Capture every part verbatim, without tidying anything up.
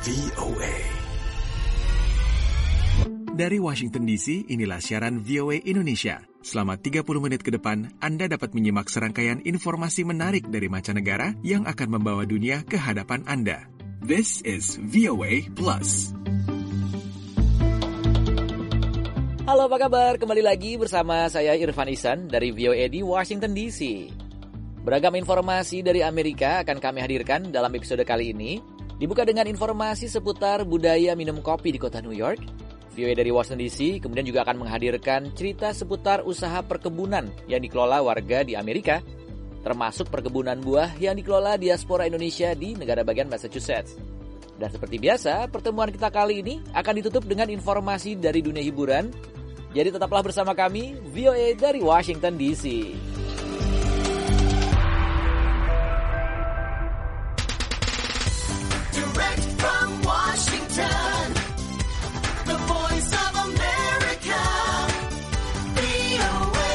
O A. Dari Washington D C, inilah siaran V O A Indonesia. Selama tiga puluh menit ke depan, Anda dapat menyimak serangkaian informasi menarik dari mancanegara yang akan membawa dunia ke hadapan Anda. This is V O A Plus. Halo, apa kabar? Kembali lagi bersama saya Irfan Ihsan dari V O A di Washington D C. Beragam informasi dari Amerika akan kami hadirkan dalam episode kali ini. Dibuka dengan informasi seputar budaya minum kopi di kota New York. V O A dari Washington D C kemudian juga akan menghadirkan cerita seputar usaha perkebunan yang dikelola warga di Amerika, termasuk perkebunan buah yang dikelola diaspora Indonesia di negara bagian Massachusetts. Dan seperti biasa, pertemuan kita kali ini akan ditutup dengan informasi dari dunia hiburan. Jadi tetaplah bersama kami, V O A dari Washington D C. Direct from Washington, the voice of America, V O A.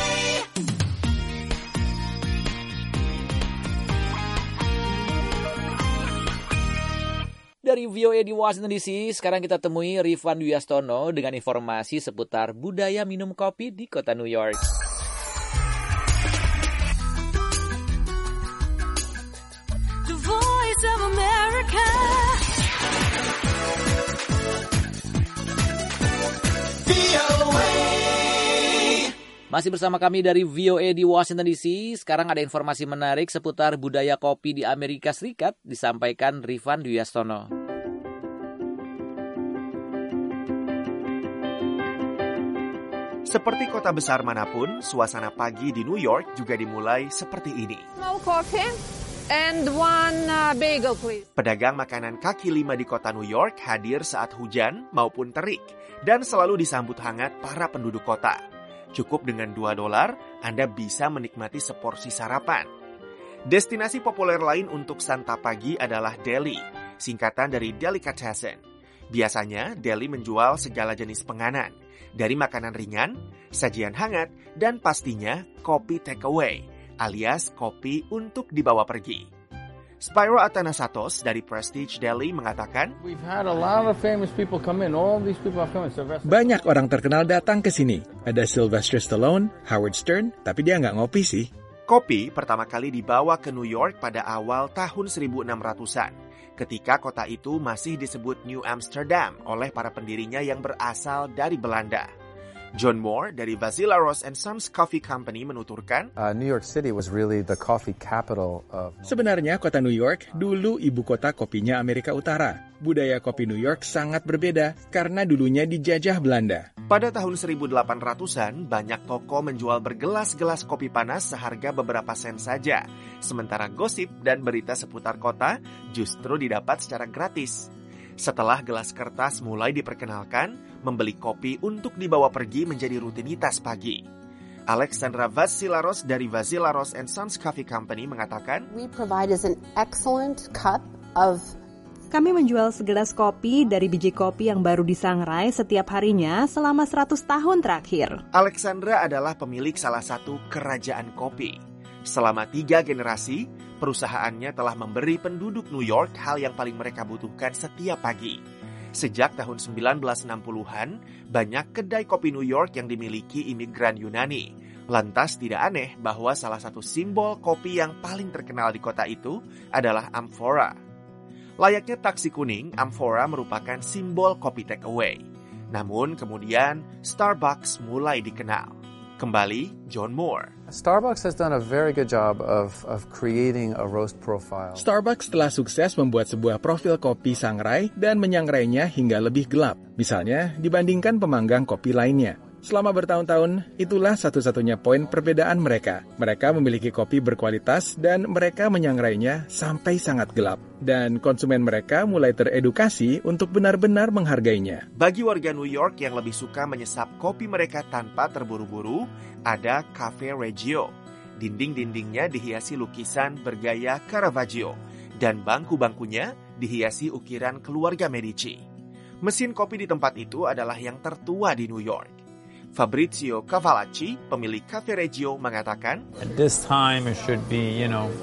Dari V O A di Washington D C, sekarang kita temui Rifwan Dwiastono dengan informasi seputar budaya minum kopi di kota New York. The voice of America, V O A. Masih bersama kami dari V O A di Washington D C. Sekarang ada informasi menarik seputar budaya kopi di Amerika Serikat disampaikan Rifwan Dwiastono. Seperti kota besar manapun, suasana pagi di New York juga dimulai seperti ini. No coffee and one uh, bagel, please. Pedagang makanan kaki lima di kota New York hadir saat hujan maupun terik dan selalu disambut hangat para penduduk kota. Cukup dengan dua dolar, Anda bisa menikmati seporsi sarapan. Destinasi populer lain untuk santap pagi adalah deli, singkatan dari delicatessen. Biasanya, deli menjual segala jenis penganan, dari makanan ringan, sajian hangat, dan pastinya kopi takeaway, alias kopi untuk dibawa pergi. Spyro Atanasatos dari Prestige Deli mengatakan, We've had a lot of famous people come in. All these people have come in. Sylvester. Banyak orang terkenal datang ke sini. Ada Sylvester Stallone, Howard Stern, tapi dia nggak ngopi sih. Kopi pertama kali dibawa ke New York pada awal tahun seribu enam ratusan, ketika kota itu masih disebut New Amsterdam oleh para pendirinya yang berasal dari Belanda. John Moore dari Vassilaros and Sons Coffee Company menuturkan, Uh, New York City was really the coffee capital of... Sebenarnya kota New York dulu ibu kota kopinya Amerika Utara. Budaya kopi New York sangat berbeda karena dulunya dijajah Belanda. Pada tahun seribu delapan ratusan, banyak toko menjual bergelas-gelas kopi panas seharga beberapa sen saja. Sementara gosip dan berita seputar kota justru didapat secara gratis. Setelah gelas kertas mulai diperkenalkan, membeli kopi untuk dibawa pergi menjadi rutinitas pagi. Alexandra Vassilaros dari Vassilaros and Sons Coffee Company mengatakan, We provide us an excellent cup of Kami menjual segelas kopi dari biji kopi yang baru disangrai setiap harinya selama seratus tahun terakhir. Alexandra adalah pemilik salah satu kerajaan kopi. Selama tiga generasi, perusahaannya telah memberi penduduk New York hal yang paling mereka butuhkan setiap pagi. Sejak tahun sembilan belas enam puluhan, banyak kedai kopi New York yang dimiliki imigran Yunani. Lantas tidak aneh bahwa salah satu simbol kopi yang paling terkenal di kota itu adalah amphora. Layaknya taksi kuning, amphora merupakan simbol kopi takeaway. Namun kemudian Starbucks mulai dikenal. Kembali John Moore. Starbucks has done a very good job of, of creating a roast profile. Starbucks telah sukses membuat sebuah profil kopi sangrai dan menyangrainya hingga lebih gelap. Misalnya dibandingkan pemanggang kopi lainnya. Selama bertahun-tahun, itulah satu-satunya poin perbedaan mereka. Mereka memiliki kopi berkualitas dan mereka menyangrainya sampai sangat gelap. Dan konsumen mereka mulai teredukasi untuk benar-benar menghargainya. Bagi warga New York yang lebih suka menyesap kopi mereka tanpa terburu-buru, ada Cafe Reggio. Dinding-dindingnya dihiasi lukisan bergaya Caravaggio, dan bangku-bangkunya dihiasi ukiran keluarga Medici. Mesin kopi di tempat itu adalah yang tertua di New York. Fabrizio Cavalacci, pemilik Cafe Reggio, mengatakan, At this time, it should be, you know,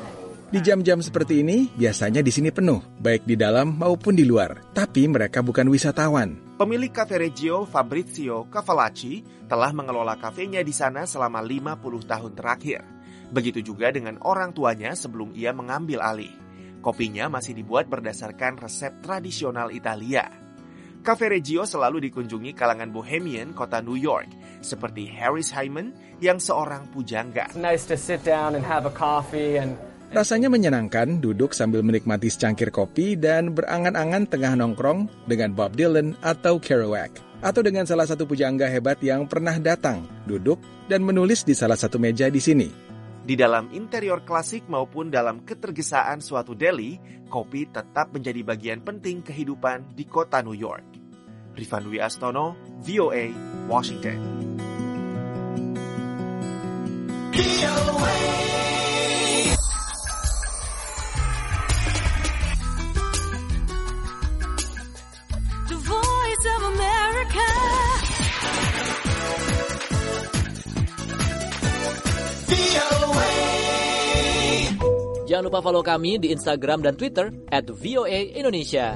Di jam-jam seperti ini, biasanya di sini penuh, baik di dalam maupun di luar. Tapi mereka bukan wisatawan. Pemilik Cafe Reggio, Fabrizio Cavalacci, telah mengelola kafenya di sana selama lima puluh tahun terakhir. Begitu juga dengan orang tuanya sebelum ia mengambil alih. Kopinya masih dibuat berdasarkan resep tradisional Italia. Cafe Reggio selalu dikunjungi kalangan bohemian kota New York, seperti Harris Hyman yang seorang pujangga. Nice to sit down and have a coffee and Rasanya menyenangkan duduk sambil menikmati secangkir kopi dan berangan-angan tengah nongkrong dengan Bob Dylan atau Kerouac. Atau dengan salah satu pujangga hebat yang pernah datang, duduk, dan menulis di salah satu meja di sini. Di dalam interior klasik maupun dalam ketergesaan suatu deli, kopi tetap menjadi bagian penting kehidupan di kota New York. Rifan Dwi Astono, V O A, Washington. V O A. The Voice of America. V O A. Jangan lupa follow kami di Instagram dan Twitter at V O A Indonesia.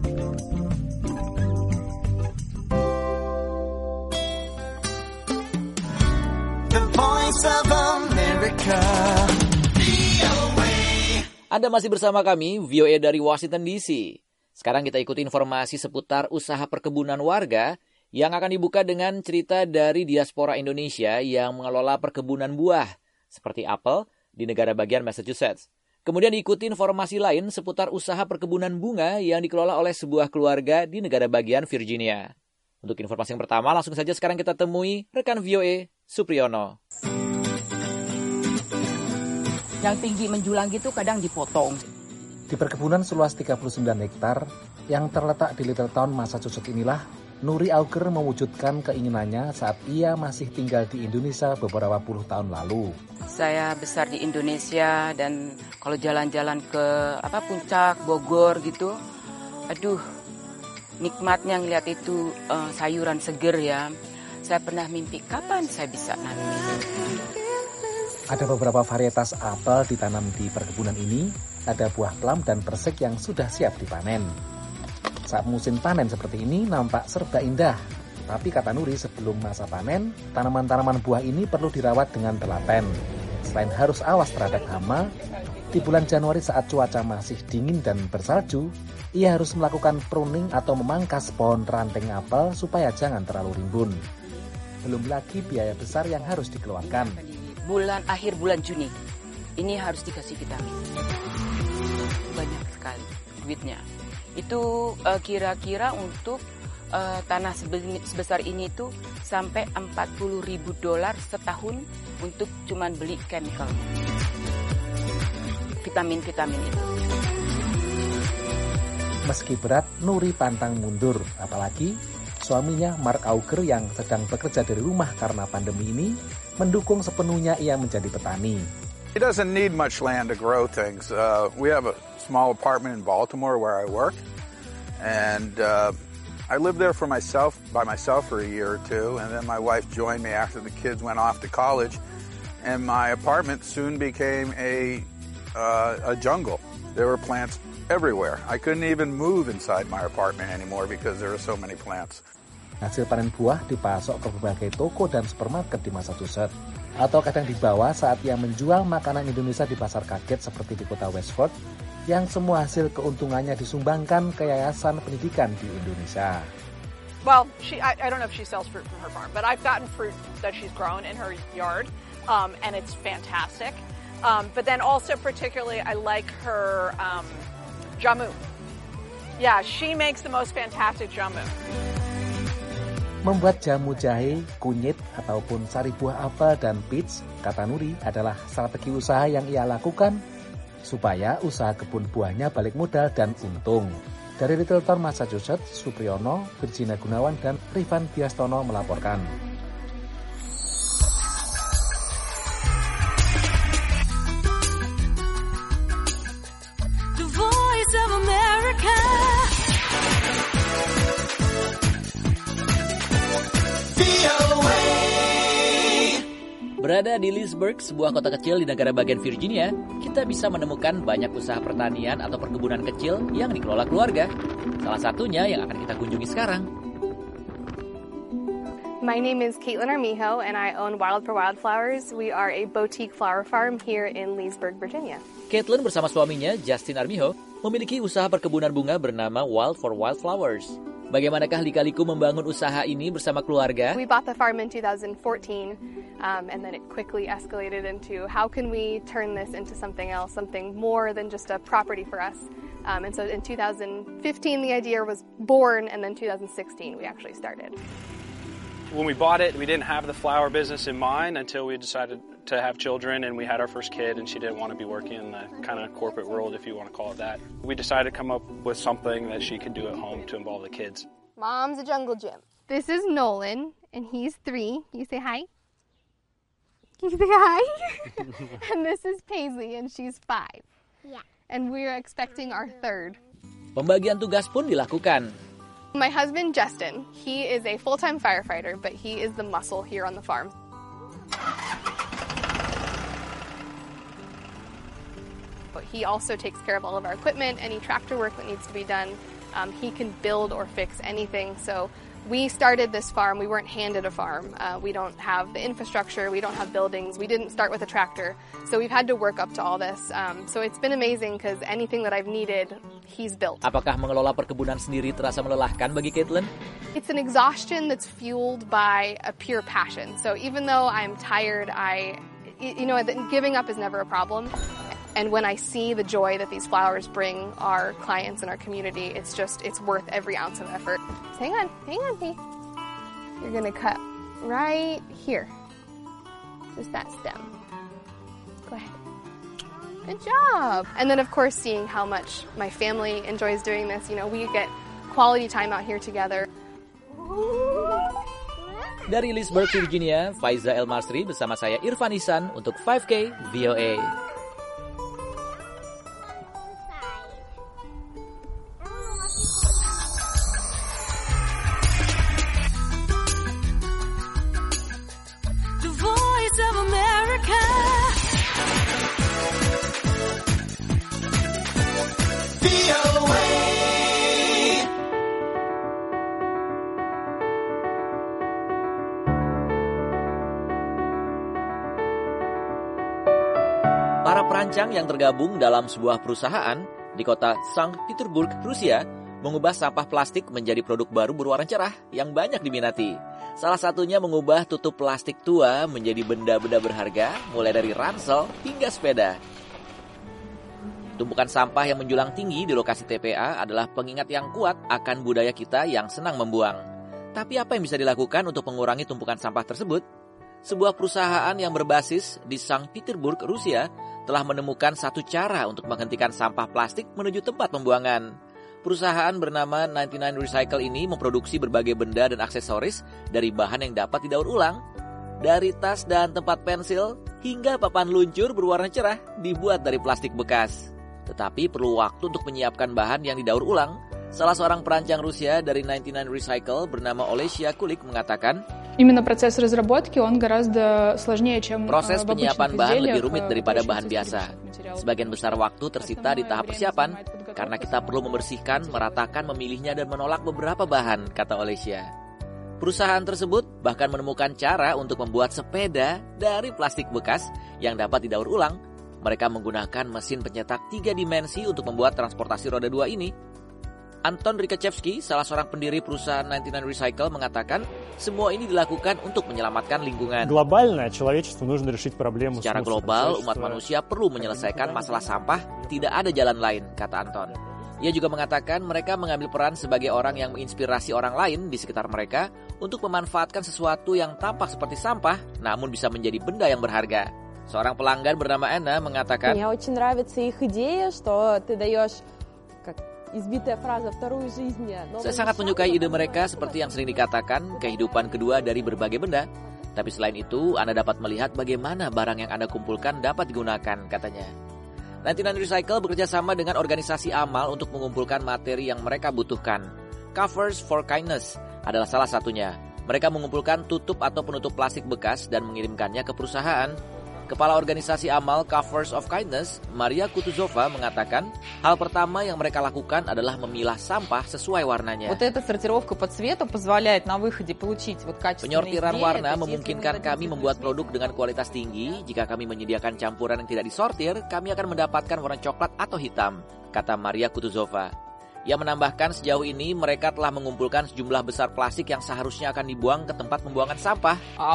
The Voice of America. V O A. Anda masih bersama kami, V O A dari Washington D C. Sekarang kita ikuti informasi seputar usaha perkebunan warga yang akan dibuka dengan cerita dari diaspora Indonesia yang mengelola perkebunan buah, seperti apel di negara bagian Massachusetts. Kemudian diikuti informasi lain seputar usaha perkebunan bunga yang dikelola oleh sebuah keluarga di negara bagian Virginia. Untuk informasi yang pertama, langsung saja sekarang kita temui rekan V O A, Supriyono. Yang tinggi menjulang gitu kadang dipotong. Di perkebunan seluas tiga puluh sembilan hektar yang terletak di Littleton, Massachusetts inilah Nuri Auger mewujudkan keinginannya saat ia masih tinggal di Indonesia beberapa puluh tahun lalu. Saya besar di Indonesia dan kalau jalan-jalan ke apa Puncak, Bogor gitu, aduh nikmatnya ngeliat itu uh, sayuran seger ya. Saya pernah mimpi kapan saya bisa nanam itu. Ada beberapa varietas apel ditanam di perkebunan ini. Ada buah plum dan persik yang sudah siap dipanen. Saat musim panen seperti ini nampak serba indah. Tapi kata Nuri, sebelum masa panen, tanaman-tanaman buah ini perlu dirawat dengan telaten. Selain harus awas terhadap hama, di bulan Januari saat cuaca masih dingin dan bersalju, ia harus melakukan pruning atau memangkas pohon ranting apel supaya jangan terlalu rimbun. Belum lagi biaya besar yang harus dikeluarkan. Bulan akhir bulan Juni, ini harus dikasih vitamin. Banyak sekali duitnya. Itu uh, kira-kira untuk uh, tanah sebesar ini tuh sampai empat puluh ribu dolar setahun untuk cuman beli chemical. Vitamin-vitamin itu. Meski berat, Nuri pantang mundur. Apalagi suaminya Mark Auger yang sedang bekerja dari rumah karena pandemi ini mendukung sepenuhnya ia menjadi petani. He doesn't need much land to grow things. Uh, we have a small apartment in Baltimore where I work, and uh, I lived there for myself, by myself for a year or two, and then my wife joined me after the kids went off to college, and my apartment soon became a uh, a jungle. There were plants everywhere. I couldn't even move inside my apartment anymore because there were so many plants. Hasil panen buah dipasok ke berbagai toko dan supermarket di Massachusetts. Atau kadang dibawa saat ia menjual makanan Indonesia di pasar kaget seperti di kota Westford, yang semua hasil keuntungannya disumbangkan ke Yayasan Pendidikan di Indonesia. Well, she, I, I don't know if she sells fruit from her farm, but I've gotten fruit that she's grown in her yard, um, and it's fantastic. Um, but then also particularly, I like her um, jamu. Yeah, she makes the most fantastic jamu. Membuat jamu jahe, kunyit, ataupun sari buah apel dan peach, kata Nuri, adalah strategi usaha yang ia lakukan supaya usaha kebun buahnya balik modal dan untung. Dari Littleton, Massachusetts, Supriyono, Virginia Gunawan, dan Rifan Biastono melaporkan. The Voice of America. Berada di Leesburg, sebuah kota kecil di negara bagian Virginia, kita bisa menemukan banyak usaha pertanian atau perkebunan kecil yang dikelola keluarga. Salah satunya yang akan kita kunjungi sekarang. My name is Caitlin Armijo and I own Wild for Wildflowers. We are a boutique flower farm here in Leesburg, Virginia. Caitlin bersama suaminya, Justin Armijo, memiliki usaha perkebunan bunga bernama Wild for Wildflowers. Bagaimanakah lika-liku membangun usaha ini bersama keluarga? We bought the farm in two thousand fourteen, um, and then it quickly escalated into how can we turn this into something else, something more than just a property for us. Um, and so in two thousand fifteen, the idea was born, and then two thousand sixteen, we actually started. When we bought it, we didn't have the flower business in mind until we decided to have children and we had our first kid and she didn't want to be working in the kind of corporate world, if you want to call it that. We decided to come up with something that she could do at home to involve the kids. Mom's a jungle gym. This is Nolan, and he's three. You say hi? You say hi? And this is Paisley, and she's five. Yeah. And we're expecting our third. Pembagian tugas pun dilakukan. My husband, Justin, he is a full-time firefighter, but he is the muscle here on the farm. But he also takes care of all of our equipment, any tractor work that needs to be done. Um, he can build or fix anything. So we started this farm. We weren't handed a farm. Uh, we don't have the infrastructure. We don't have buildings. We didn't start with a tractor. So we've had to work up to all this. Um, so it's been amazing because anything that I've needed, he's built. Apakah mengelola perkebunan sendiri terasa melelahkan bagi Caitlin? It's an exhaustion that's fueled by a pure passion. So even though I'm tired, I, you know, giving up is never a problem. And when I see the joy that these flowers bring our clients and our community, it's just, it's worth every ounce of effort. So hang on, hang on, P. You're gonna cut right here. Just that stem. Go ahead. Good job. And then of course seeing how much my family enjoys doing this. You know, we get quality time out here together. Dari Leesburg, Virginia, Faiza El Masri bersama saya Irfan Ihsan untuk five K V O A. Para perancang yang tergabung dalam sebuah perusahaan di kota Sankt Petersburg, Rusia, mengubah sampah plastik menjadi produk baru berwarna cerah yang banyak diminati. Salah satunya mengubah tutup plastik tua menjadi benda-benda berharga, mulai dari ransel hingga sepeda. Tumpukan sampah yang menjulang tinggi di lokasi T P A adalah pengingat yang kuat akan budaya kita yang senang membuang. Tapi apa yang bisa dilakukan untuk mengurangi tumpukan sampah tersebut? Sebuah perusahaan yang berbasis di Sankt Petersburg, Rusia, telah menemukan satu cara untuk menghentikan sampah plastik menuju tempat pembuangan. Perusahaan bernama sembilan puluh sembilan Recycle ini memproduksi berbagai benda dan aksesoris dari bahan yang dapat didaur ulang. Dari tas dan tempat pensil hingga papan luncur berwarna cerah dibuat dari plastik bekas. Tetapi perlu waktu untuk menyiapkan bahan yang didaur ulang. Salah seorang perancang Rusia dari sembilan puluh sembilan Recycle bernama Olesya Kulik mengatakan, Именно процесс разработки, он гораздо сложнее, чем proses penyiapan bahan lebih rumit daripada bahan biasa. Sebagian besar waktu tersita di tahap persiapan karena kita perlu membersihkan, meratakan, memilihnya dan menolak beberapa bahan, kata Olesya. Perusahaan tersebut bahkan menemukan cara untuk membuat sepeda dari plastik bekas yang dapat didaur ulang. Mereka menggunakan mesin pencetak tiga dimensi untuk membuat transportasi roda dua ini. Anton Rikachevsky, salah seorang pendiri perusahaan sembilan puluh sembilan Recycle, mengatakan semua ini dilakukan untuk menyelamatkan lingkungan. Secara global, umat manusia perlu menyelesaikan masalah sampah, tidak ada jalan lain, kata Anton. Ia juga mengatakan mereka mengambil peran sebagai orang yang menginspirasi orang lain di sekitar mereka untuk memanfaatkan sesuatu yang tampak seperti sampah, namun bisa menjadi benda yang berharga. Seorang pelanggan bernama Anna mengatakan, saya sangat menyukai ide mereka seperti yang sering dikatakan, kehidupan kedua dari berbagai benda. Tapi selain itu, Anda dapat melihat bagaimana barang yang Anda kumpulkan dapat digunakan, katanya. sembilan puluh sembilan Recycle bekerja sama dengan organisasi amal untuk mengumpulkan materi yang mereka butuhkan. Covers for Kindness adalah salah satunya. Mereka mengumpulkan tutup atau penutup plastik bekas dan mengirimkannya ke perusahaan. Kepala organisasi amal Covers of Kindness, Maria Kutuzova, mengatakan hal pertama yang mereka lakukan adalah memilah sampah sesuai warnanya. Penyortiran warna memungkinkan kami membuat produk dengan kualitas tinggi. Jika kami menyediakan campuran yang tidak disortir, kami akan mendapatkan warna coklat atau hitam, kata Maria Kutuzova. Ia menambahkan sejauh ini mereka telah mengumpulkan sejumlah besar plastik yang seharusnya akan dibuang ke tempat pembuangan sampah.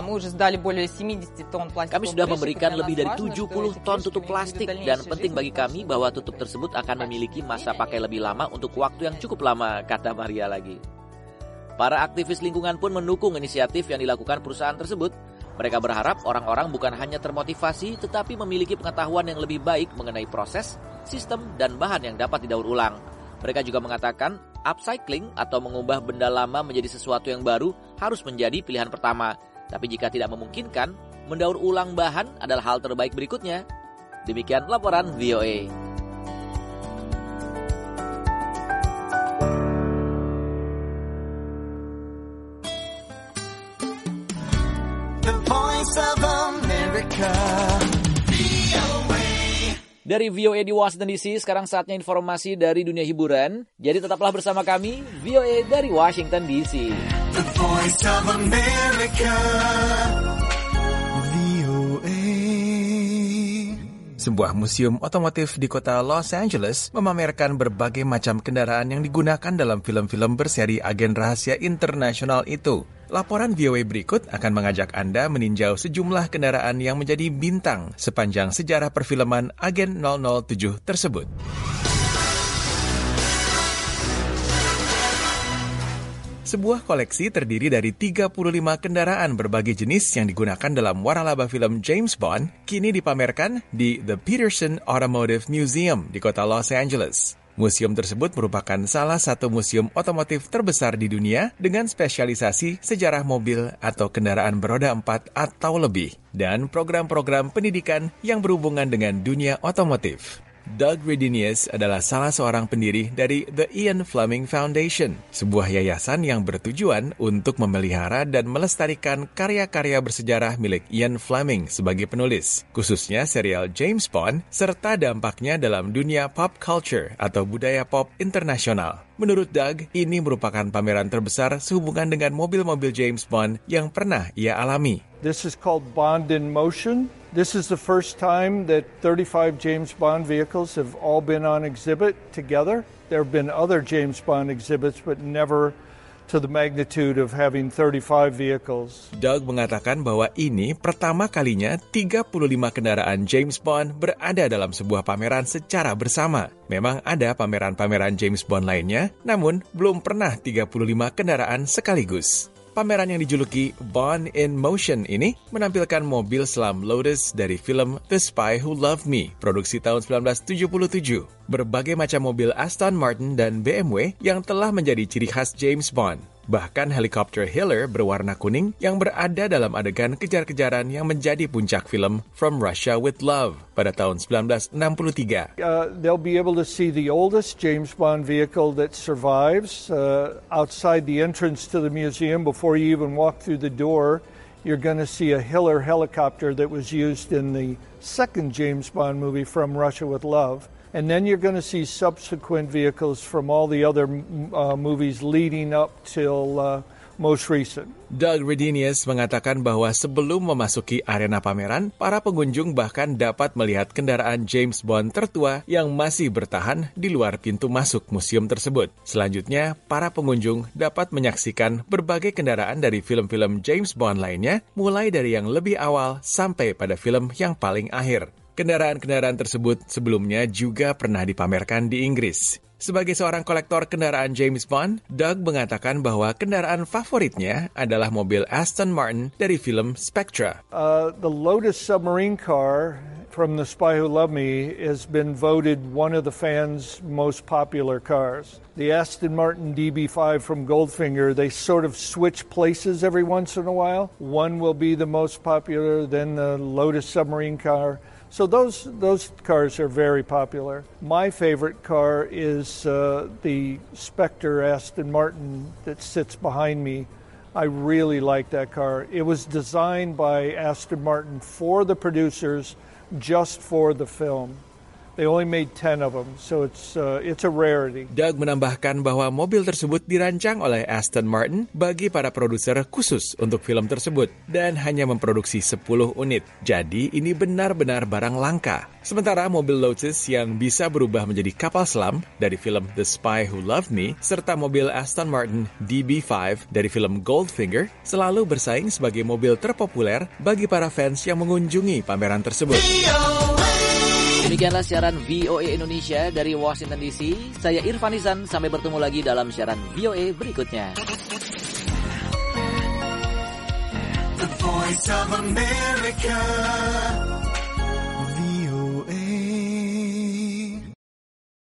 Kami sudah memberikan lebih dari tujuh puluh ton tutup plastik dan penting bagi kami bahwa tutup tersebut akan memiliki masa pakai lebih lama untuk waktu yang cukup lama, kata Maria lagi. Para aktivis lingkungan pun mendukung inisiatif yang dilakukan perusahaan tersebut. Mereka berharap orang-orang bukan hanya termotivasi tetapi memiliki pengetahuan yang lebih baik mengenai proses, sistem, dan bahan yang dapat didaur ulang. Mereka juga mengatakan upcycling atau mengubah benda lama menjadi sesuatu yang baru harus menjadi pilihan pertama. Tapi jika tidak memungkinkan, mendaur ulang bahan adalah hal terbaik berikutnya. Demikian laporan V O A. The Voice of America. Dari V O A di Washington D C, sekarang saatnya informasi dari dunia hiburan. Jadi tetaplah bersama kami, V O A dari Washington D C. The Voice of America. V O A. Sebuah museum otomotif di kota Los Angeles memamerkan berbagai macam kendaraan yang digunakan dalam film-film berseri agen rahasia internasional itu. Laporan V O A berikut akan mengajak Anda meninjau sejumlah kendaraan yang menjadi bintang sepanjang sejarah perfilman Agen nol nol tujuh tersebut. Sebuah koleksi terdiri dari tiga puluh lima kendaraan berbagai jenis yang digunakan dalam waralaba film James Bond kini dipamerkan di The Peterson Automotive Museum di kota Los Angeles. Museum tersebut merupakan salah satu museum otomotif terbesar di dunia dengan spesialisasi sejarah mobil atau kendaraan beroda empat atau lebih, dan program-program pendidikan yang berhubungan dengan dunia otomotif. Doug Redinius adalah salah seorang pendiri dari The Ian Fleming Foundation, sebuah yayasan yang bertujuan untuk memelihara dan melestarikan karya-karya bersejarah milik Ian Fleming sebagai penulis, khususnya serial James Bond, serta dampaknya dalam dunia pop culture atau budaya pop internasional. Menurut Doug, ini merupakan pameran terbesar sehubungan dengan mobil-mobil James Bond yang pernah ia alami. This is called Bond in Motion. This is the first time that thirty-five James Bond vehicles have all been on exhibit together. There have been other James Bond exhibits, but never to the magnitude of having thirty-five vehicles. Doug mengatakan bahwa ini pertama kalinya tiga puluh lima kendaraan James Bond berada dalam sebuah pameran secara bersama. Memang ada pameran-pameran James Bond lainnya, namun belum pernah tiga puluh lima kendaraan sekaligus. Pameran yang dijuluki Bond in Motion ini menampilkan mobil selam Lotus dari film The Spy Who Loved Me, produksi tahun sembilan belas tujuh puluh tujuh. Berbagai macam mobil Aston Martin dan B M W yang telah menjadi ciri khas James Bond. Bahkan helikopter Hiller berwarna kuning yang berada dalam adegan kejar-kejaran yang menjadi puncak film From Russia with Love pada tahun sembilan belas enam puluh tiga. Uh, they'll be able to see the oldest James Bond vehicle that survives uh, outside the entrance to the museum. Before you even walk through the door, you're going to see a Hiller helicopter that was used in the second James Bond movie, From Russia with Love. And then you're going to see subsequent vehicles from all the other uh, movies leading up till uh, most recent. Doug Redinius mengatakan bahwa sebelum memasuki arena pameran, para pengunjung bahkan dapat melihat kendaraan James Bond tertua yang masih bertahan di luar pintu masuk museum tersebut. Selanjutnya, para pengunjung dapat menyaksikan berbagai kendaraan dari film-film James Bond lainnya, mulai dari yang lebih awal sampai pada film yang paling akhir. Kendaraan-kendaraan tersebut sebelumnya juga pernah dipamerkan di Inggris. Sebagai seorang kolektor kendaraan James Bond, Doug mengatakan bahwa kendaraan favoritnya adalah mobil Aston Martin dari film Spectra. Uh, the Lotus submarine car from The Spy Who Loved Me has been voted one of the fans' most popular cars. The Aston Martin D B five from Goldfinger, they sort of switch places every once in a while. One will be the most popular, then the Lotus submarine car. So those those cars are very popular. My favorite car is uh, the Spectre Aston Martin that sits behind me. I really like that car. It was designed by Aston Martin for the producers, just for the film. They only made ten of them, so it's uh, it's a rarity. Doug menambahkan bahwa mobil tersebut dirancang oleh Aston Martin bagi para produser khusus untuk film tersebut dan hanya memproduksi sepuluh unit. Jadi ini benar-benar barang langka. Sementara mobil Lotus yang bisa berubah menjadi kapal selam dari film The Spy Who Loved Me serta mobil Aston Martin D B lima dari film Goldfinger selalu bersaing sebagai mobil terpopuler bagi para fans yang mengunjungi pameran tersebut. Demikianlah siaran V O A Indonesia dari Washington D C. Saya Irfan Izan, sampai bertemu lagi dalam siaran V O A berikutnya. The Voice of America.